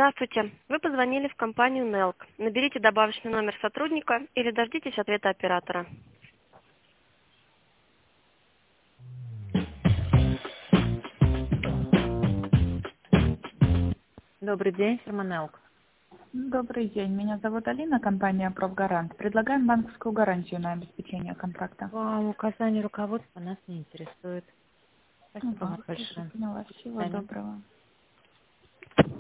Здравствуйте. Вы позвонили в компанию Nelk. Наберите добавочный номер сотрудника или дождитесь ответа оператора. Добрый день, фирма Nelk. Добрый день. Меня зовут Алина, компания «Профгарант». Предлагаем банковскую гарантию на обеспечение контракта. Вам указание руководства нас не интересует. Спасибо вам Хорошо, большое. поняла. До Всего свидания. доброго.